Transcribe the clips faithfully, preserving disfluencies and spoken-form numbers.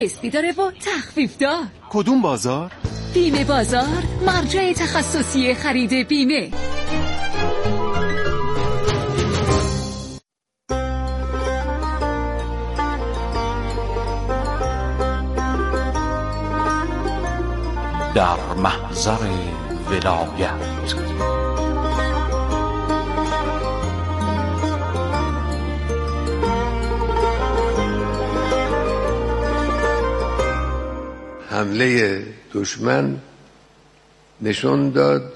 اسپی داره با تخفیف دار. کدوم بازار؟ بیمه بازار، مرجع تخصصی خرید بیمه. در محضر ولایت حمله دشمن نشان داد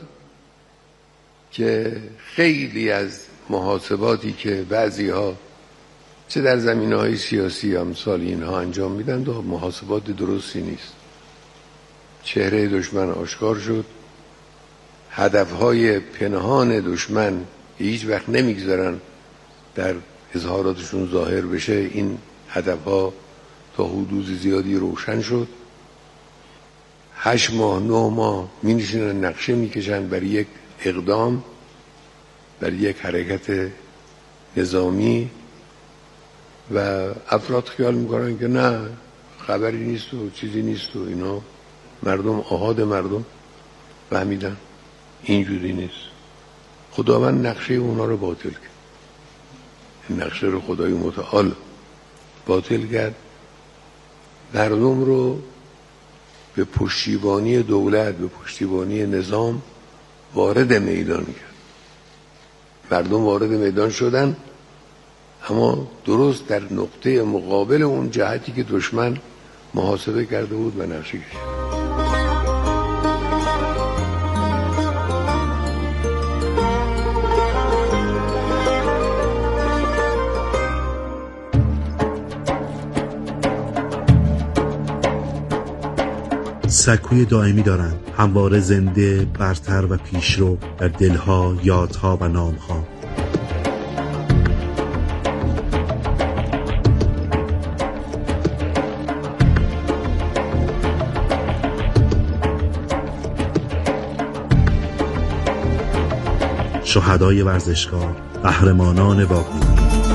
که خیلی از محاسباتی که بعضی ها چه در زمینه‌های سیاسی امثال اینها انجام میدن و محاسبات درستی نیست. چهره دشمن آشکار شد، هدفهای پنهان دشمن هیچ وقت نمیگذارن در اظهاراتشون ظاهر بشه، این هدفها تا حدود زیادی روشن شد. هشت ماه نه ماه می نشینن نقشه میکشن برای یک اقدام، برای یک حرکت نظامی و افراد خیال میکنن که نه خبری نیست و چیزی نیست و اینا. مردم آحاد مردم فهمیدن اینجوری نیست. خداوند نقشه اونا رو باطل کرد. این نقشه رو خدای متعال باطل کرد، مردم رو به پشتیبانی دولت، به پشتیبانی نظام وارد میدان کرد. مردم وارد میدان شدن، اما درست در نقطه مقابل اون جهتی که دشمن محاسبه کرده بود و نقشه کشید. سکوی دائمی دارند، همواره زنده، برتر و پیشرو در دلها، یادها و نامها. شهدای ورزشکار، قهرمانان واقعی.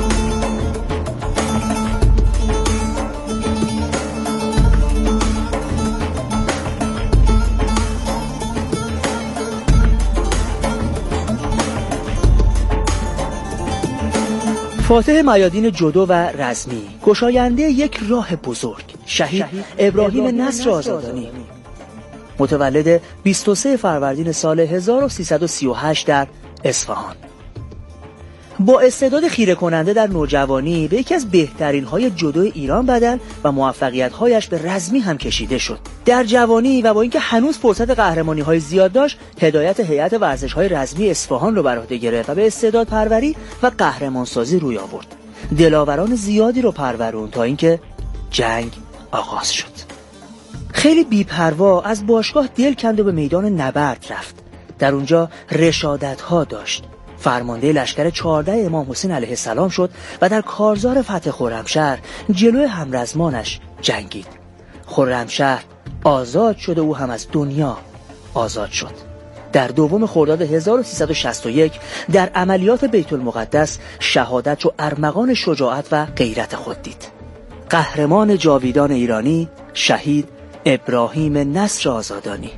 فاتح میادین جودو و رزمی، گشاینده یک راه بزرگ، شهید ابراهیم نصر آزادانی، متولد بیست و سوم فروردین سال هزار و سیصد و سی و هشت در اصفهان. با استعداد خیره کننده در نوجوانی به یکی از بهترین های جودو ایران بدل و موفقیت هایش به رزمی هم کشیده شد. در جوانی و با اینکه هنوز فرصت قهرمانی های زیاد داشت، هدایت هیئت ورزش های رزمی اصفهان رو بر عهده گرفت و به استعداد پروری و قهرمان سازی روی آورد. دلاوران زیادی رو پرورون تا اینکه جنگ آغاز شد. خیلی بی‌پروا از باشگاه دل کند و به میدان نبرد رفت. در اونجا رشادت ها داشت. فرمانده لشکر چهارده امام حسین علیه السلام شد و در کارزار فتح خرمشهر جلوی همرزمانش جنگید. خرمشهر آزاد شد و او هم از دنیا آزاد شد. در دوم خرداد هزار و سیصد و شصت و یک در عملیات بیت المقدس شهادت و ارمغان شجاعت و غیرت خود دید. قهرمان جاویدان ایرانی، شهید ابراهیم نصر آزادانی.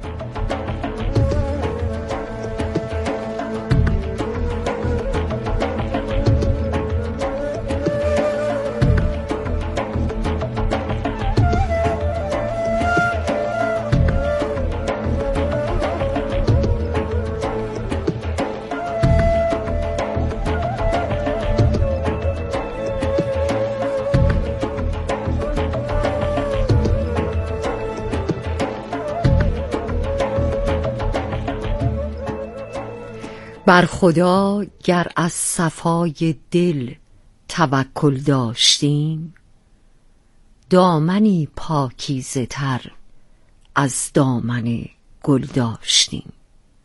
بر خدا گر از صفای دل توکل داشتیم، دامنی پاکیزه تر از دامن گل داشتیم.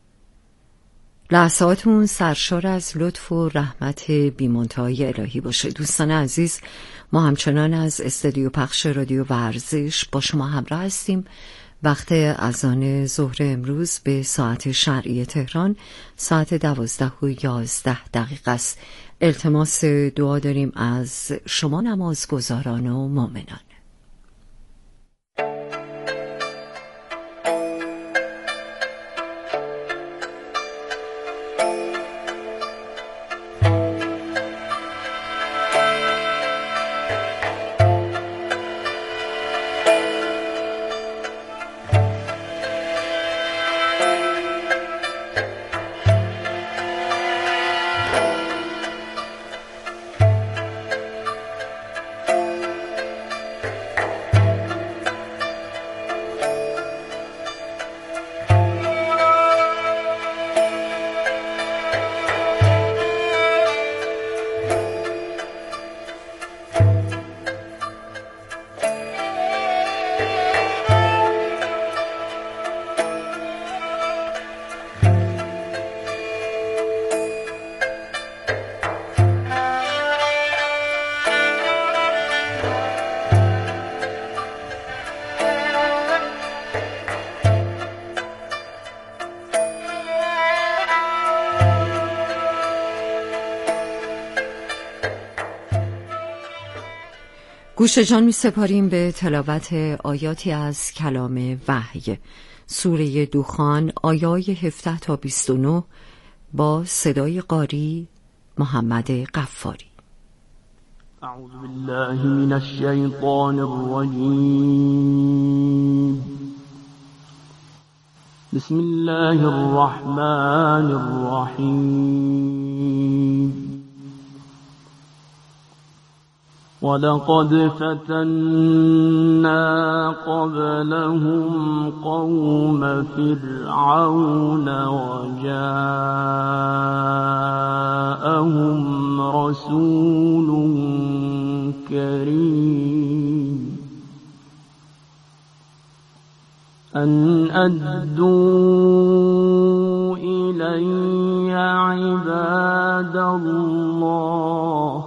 لحظاتون سرشار از لطف و رحمت بی‌منتهای الهی باشه. دوستان عزیز، ما همچنان از استودیو پخش رادیو ورزش با شما همراه هستیم. وقت اذان ظهر امروز به ساعت شرعی تهران ساعت دوازده و یازده دقیقه است. التماس دعا داریم از شما نمازگزاران و مؤمنان. گوش جان می سپاریم به تلاوت آیاتی از کلام وحی، سوره دخان، آیای هفده تا بیست و نه با صدای قاری محمد غفاری. اعوذ بالله من الشیطان الرجیم. بسم الله الرحمن الرحیم. ولقد فتنا قبلهم قوم فرعون وجاءهم رسول كريم أن أدوا إلي عباد الله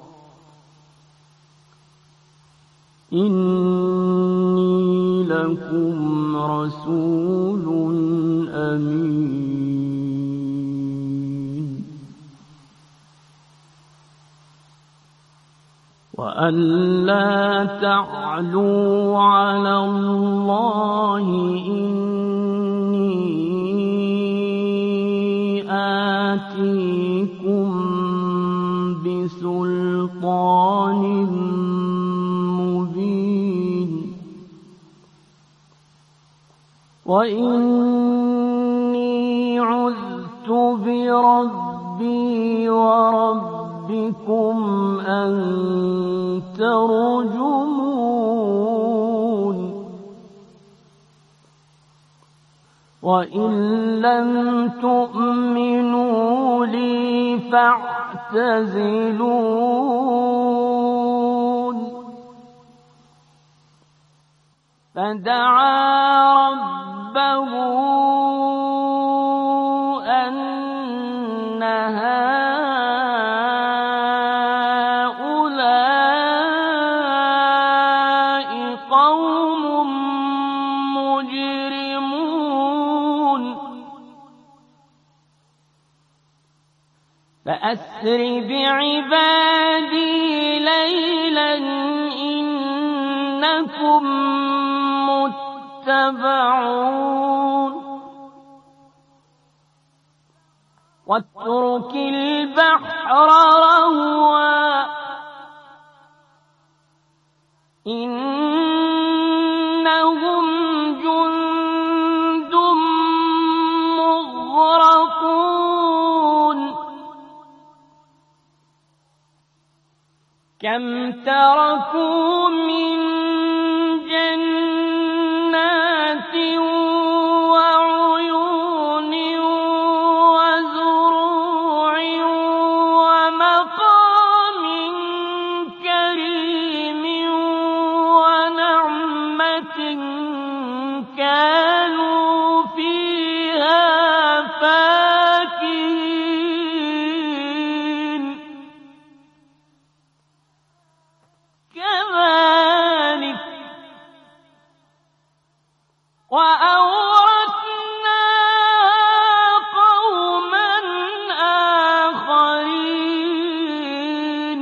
إني لكم رسول أمين وأن لا تعلوا على الله إني آتيكم بسلطان وإني عذت بربي وربكم أن ترجمون وإن لم تؤمنوا لي فاعتزلون فدعا ربه أن هؤلاء قوم مجرمون فأسر بعبادي ليلا إنكم متبعون واترك البحر رهوا إنهم جند مغرقون كم تركوا من جنات وعيون وزروع ومقام كريم ونعمة كانوا فيها فاكهين كذلك وأورثنا قوما آخرين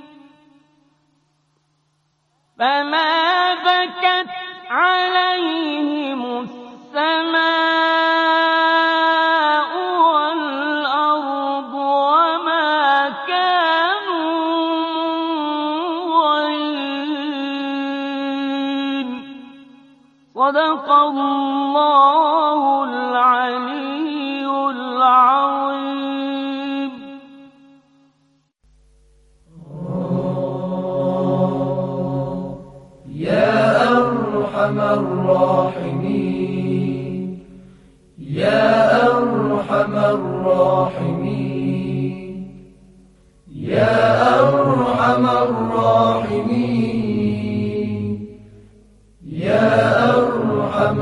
فما بكت عليهم السماء والأرض وما كانوا منظرين صدق الله العلي العظيم. يا أرحم الراحمين يا أرحم الراحمين يا أرحم الراحمين يا أرحم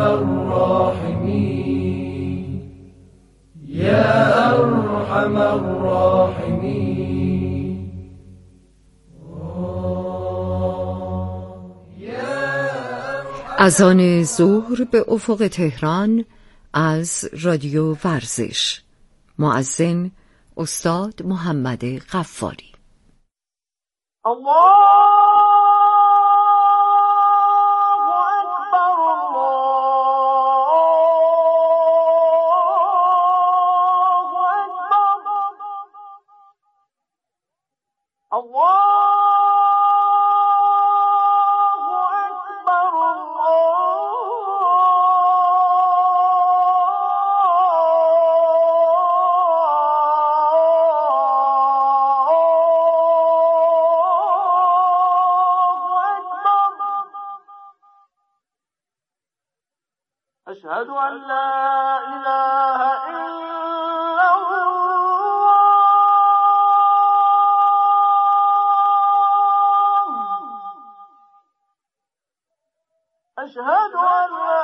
الراحمين يا أرحم الراحمين. اذان ظهر به افق تهران از رادیو ورزش. مؤذن استاد محمد غفاری. الله أشهد أن لا إله إلا الله أشهد أن لا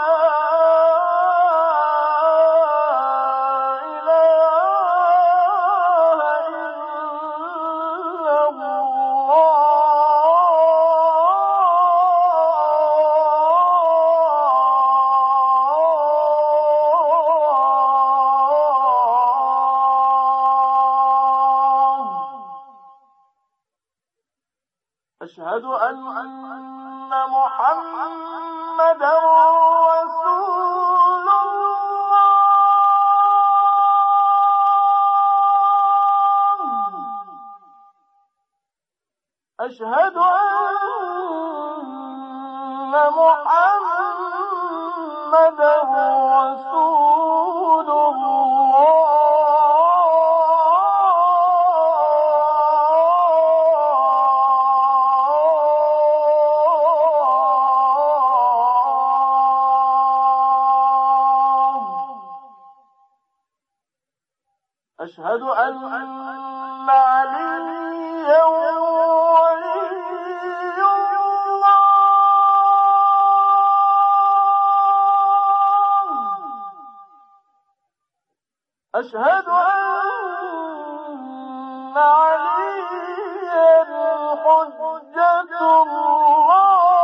أشهد أن محمدا رسول الله أشهد أن محمدا رسول الله أشهد أن عليا ولي الله أشهد أن عليا حجة الله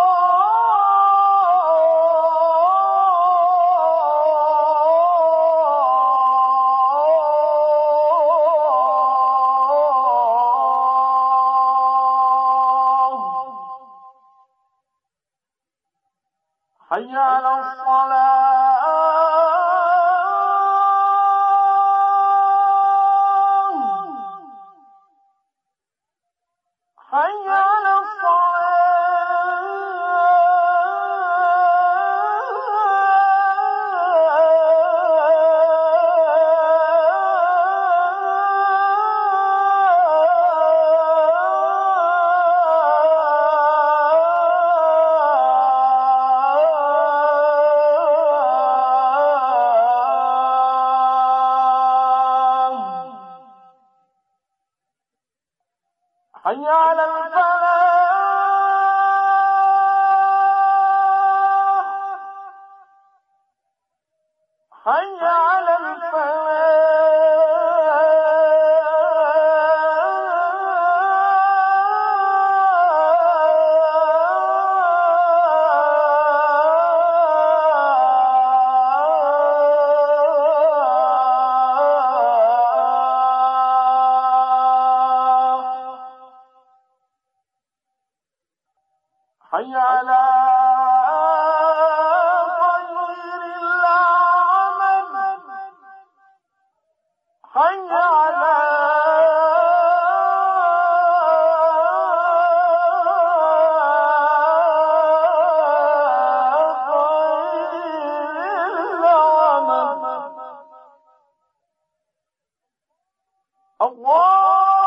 حي على الصلاة حي على حي على الفلاح حي على حي على خير العمل حي على خير العمل الله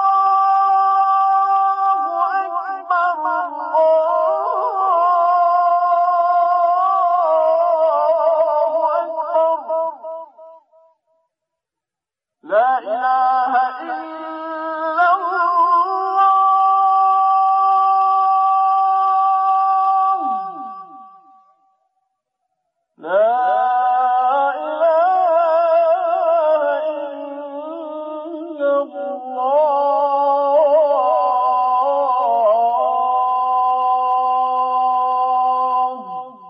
لا إله إلا الله لا إله إلا الله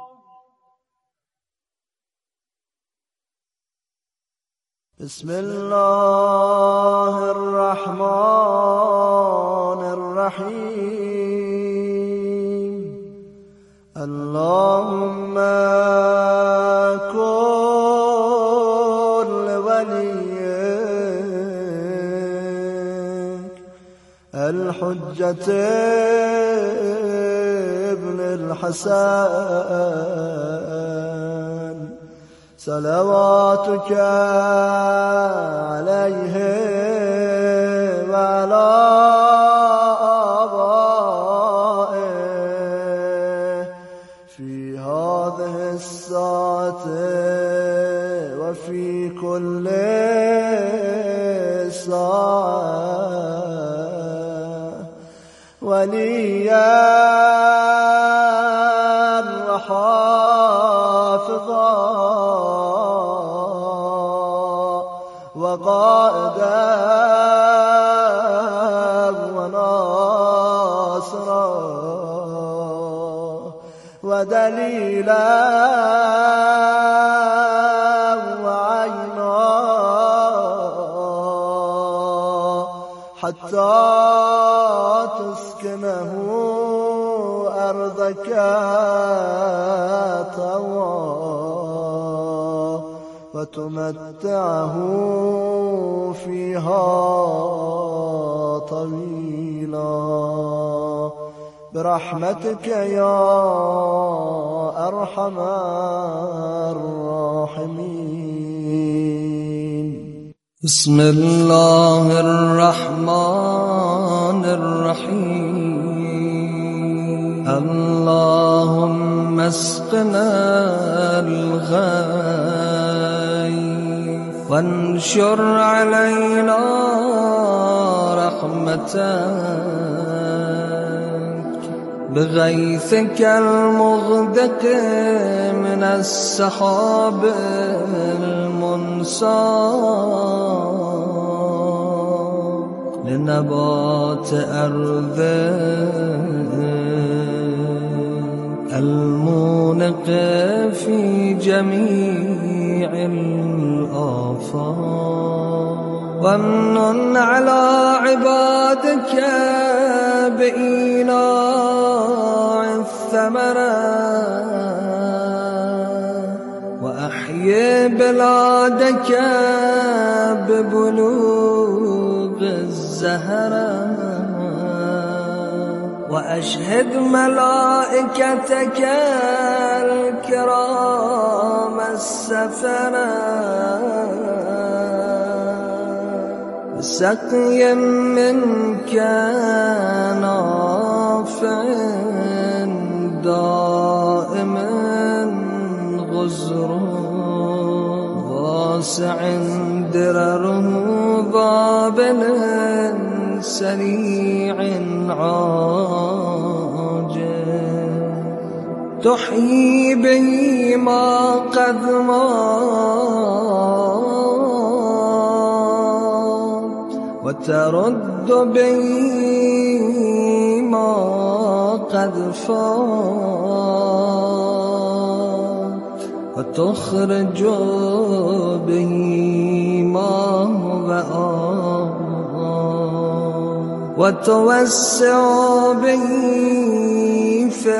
بسم الله الرحمن الرحيم اللهم كن لوليك الحجة ابن الحسن صلواتك عليه وعلى آبائه في هذا هذه الساعة وفي كل ساعة وليا وحافظا وقائدا وناصرا ودليلا وعينا حتى تسكنه أرضك طوعا وتمتعه فيها طويلا برحمتك يا أرحم الراحمين. بسم الله الرحمن الرحيم. اللهم اسقنا الغيث وانشر علينا رحمتك بغيثك المغدق من السحاب المنساب لنبات أرضك المونق في جميع الآفاق وامنن على عبادك بإيلاء الثمرة وأحيي بلادك ببلوغ الزهرة وأشهد ملائكتك الكرام السفرة بسقي منك نافع دائم غزر واسع درره ضابل سريع عاجل تحيي به ما قد مات وترد به ما قد فات وتخرج به ما هو آت وتوسع به في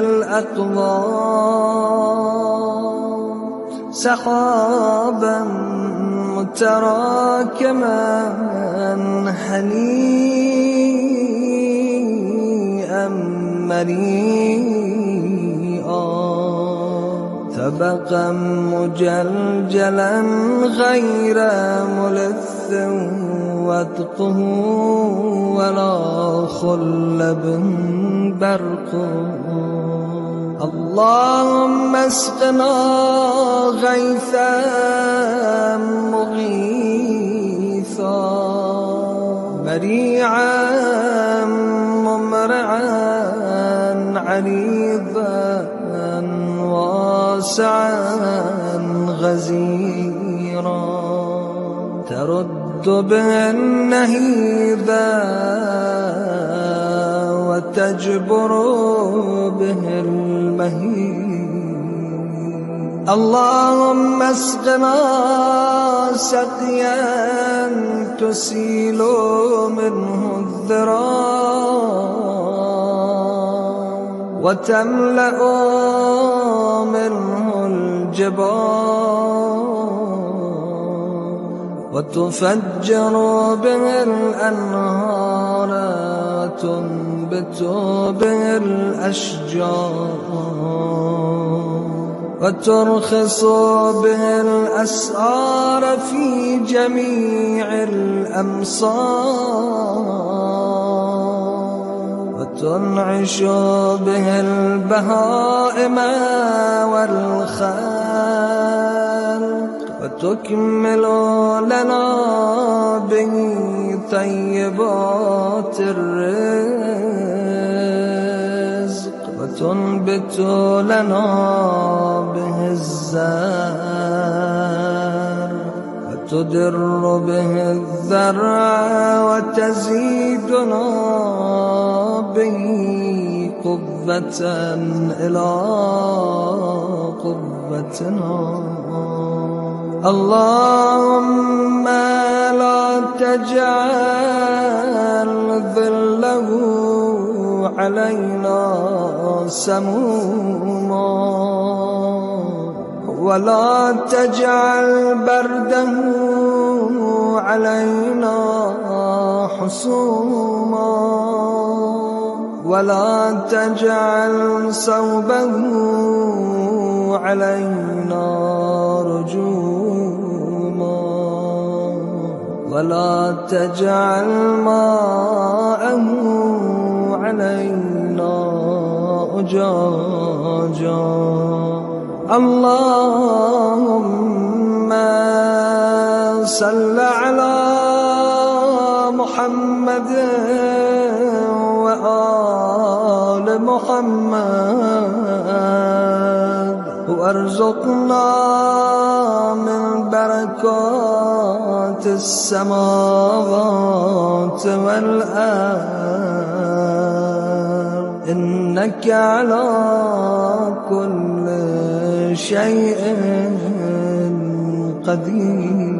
الأقوات سحابا متراكما هنيئا مريئا طبقا مجلجلا غير ملث واتقه ولا خلب برق. اللهم اسقنا غيثا مغيثا مريعا ممرعا عريضا واسعا غزيرا ترد به النهيبا وتجبر به المهيب. اللهم اسقنا سقيا تسيل منه الذراع وتملأ منه الجبال وتفجر به الأنهار وتنبت به الأشجار وترخص به الأسعار في جميع الأمصار وتنعش به البهائم والخلق وتكمل لنا به طيبات الرزق وتنبت لنا به الزرع وتدر به الذرع وتزيدنا به قوة إلى قوتنا. اللهم لا تجعل ظله علينا سموما ولا تجعل برده علينا حسوما ولا تجعل صوبه علينا رجوما ولا تجعل ماءه علينا أجاجا. اللهم صل على محمد وآل محمد وارزقنا من بركات السماوات والأرض إنك على كل شيء قدیر.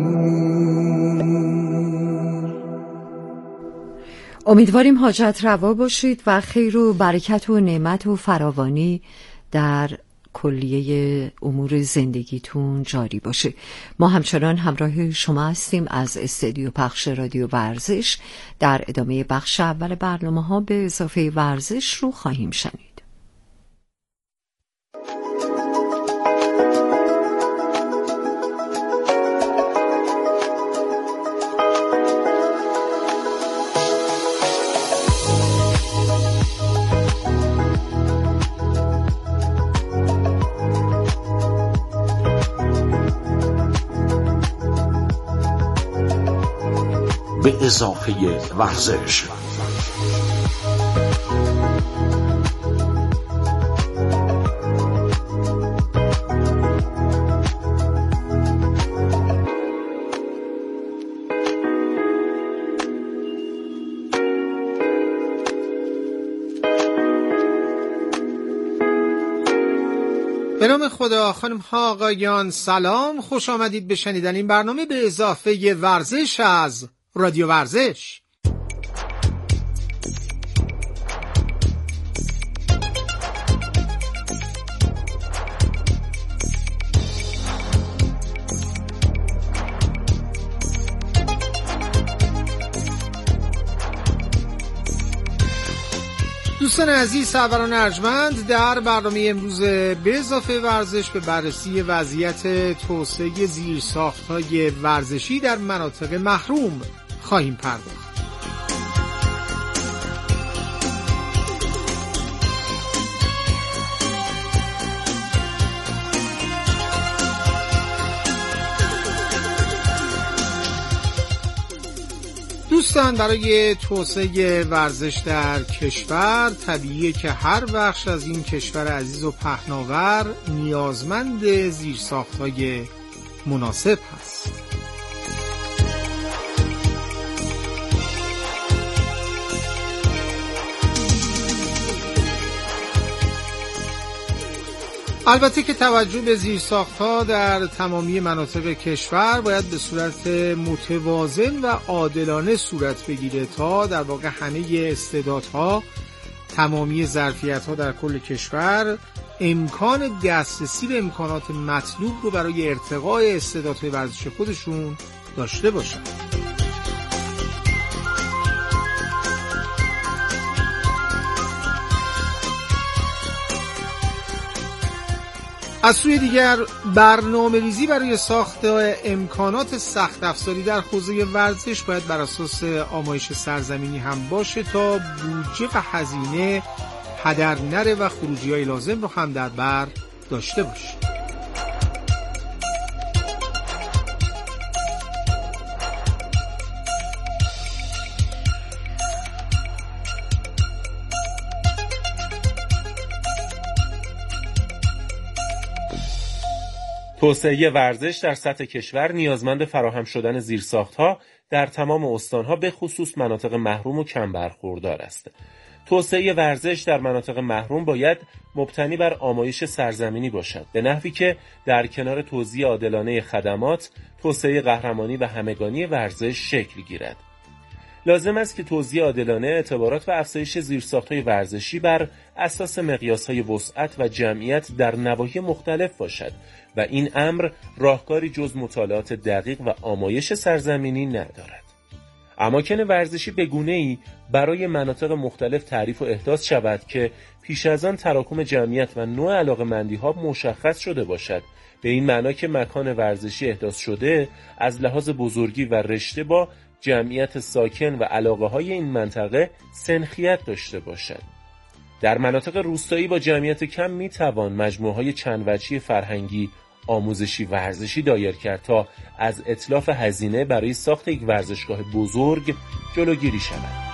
امیدواریم حاجت روا باشید و خیر و برکت و نعمت و فراوانی در کلیه امور زندگیتون جاری باشه. ما همچنان همراه شما هستیم از استودیو پخش رادیو ورزش. در ادامه بخش اول برنامه ها به اضافه ورزش رو خواهیم شنید. به اضافه ورزش. به نام خدا. خانم ها آقایان سلام، خوش آمدید به شنیدن این برنامه به اضافه ورزش از رادیو ورزش. دوستان عزیز، سروران ارجمند، در برنامه امروز به اضافه ورزش به بررسی وضعیت توسعه زیرساخت‌های ورزشی در مناطق محروم خواهیم پرداخت. دوستان، برای توسعه ورزش در کشور طبیعیه که هر بخش از این کشور عزیز و پهناور نیازمند زیرساخت‌های مناسب هست. البته که توجه به زیرساخت‌ها در تمامی مناطق کشور باید به صورت متوازن و عادلانه صورت بگیره تا در واقع همه استعدادها، تمامی ظرفیت‌ها در کل کشور امکان دسترسی به امکانات مطلوب رو برای ارتقای استعدادهای ورزشی خودشون داشته باشن. از سوی دیگر برنامه ریزی برای ساخت امکانات سخت افزاری در حوزه ورزش باید بر اساس آمایش سرزمینی هم باشه تا بودجه و هزینه هدر نره و خروجی‌های لازم رو هم در بر داشته باشه. توسعه ورزش در سطح کشور نیازمند فراهم شدن زیرساخت‌ها در تمام استان‌ها به خصوص مناطق محروم و کم برخوردار است. توسعه ورزش در مناطق محروم باید مبتنی بر آمایش سرزمینی باشد، به نحوی که در کنار توزیع عادلانه خدمات، توسعه قهرمانی و همگانی ورزش شکل گیرد. لازم است که توزیع عادلانه اعتبارات و افزایش زیرساخت‌های ورزشی بر اساس مقیاس‌های وسعت و جمعیت در نواحی مختلف باشد و این امر راهکاری جز مطالعات دقیق و آمایش سرزمینی ندارد. اماکن ورزشی به گونه‌ای برای مناطق مختلف تعریف و احداث شود که پیش از آن تراکم جمعیت و نوع علاقه‌مندی‌ها مشخص شده باشد، به این معنا که مکان ورزشی احداث شده از لحاظ بزرگی و رشته با جمعیت ساکن و علاقه‌های این منطقه سنخیت داشته باشد. در مناطق روستایی با جمعیت کم می‌توان مجموعه‌های چند وجهی فرهنگی، آموزشی، ورزشی دایر کرد تا از اتلاف هزینه برای ساخت یک ورزشگاه بزرگ جلوگیری شود.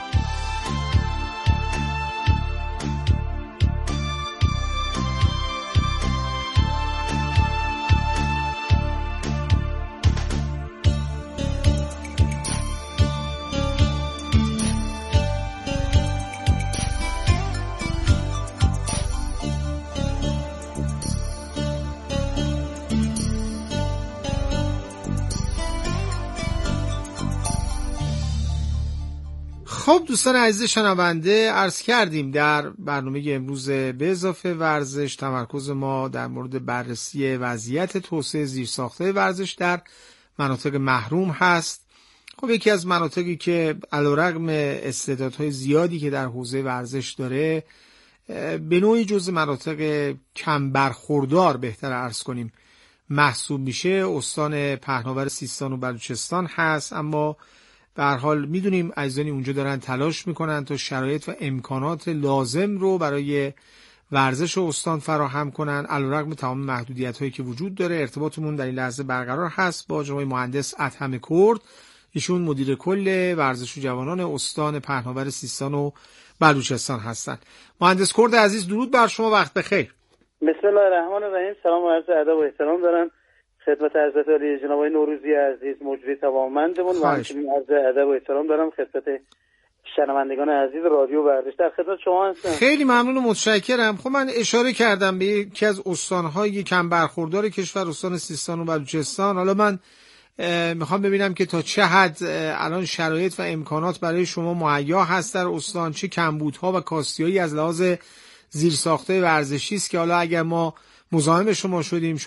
خب دوستان عزیز شنونده، عرض کردیم در برنامه امروز به اضافه ورزش تمرکز ما در مورد بررسی وضعیت توسعه زیرساخت‌های ورزش در مناطق محروم هست. خب یکی از مناطقی که علیرغم استعدادهای زیادی که در حوزه ورزش داره به نوعی جزو مناطق کم برخوردار بهتر عرض کنیم محسوب میشه استان پهناور سیستان و بلوچستان هست، اما به هر حال میدونیم عزیزانی اونجا دارن تلاش میکنن تا شرایط و امکانات لازم رو برای ورزش استان فراهم کنن علیرغم تمام محدودیت هایی که وجود داره. ارتباطمون در این لحظه برقرار هست با جناب مهندس ادهم کرد، ایشون مدیر کل ورزش و جوانان استان پهناور سیستان و بلوچستان هستن. مهندس کرد عزیز درود بر شما، وقت بخیر. بسم الله الرحمن الرحیم. سلام و عرض ادب و احترام دارم خدمت حضرت عالی جناب نوروزی عزیز مجری توانمندمون و همچنین عرض ادب و احترام دارم خدمت شنوندگان عزیز رادیو ورزش. در خدمت شما هستم. خیلی ممنون و متشکرم. خب من اشاره کردم به یکی از استان‌های کم برخوردار کشور، استان سیستان و بلوچستان. حالا من میخوام ببینم که تا چه حد الان شرایط و امکانات برای شما مهیا هست در استان، چه کمبودها و کاستی‌هایی از لحاظ زیرساخت‌های ورزشی است که حالا اگر ما مزاحم شما شدیم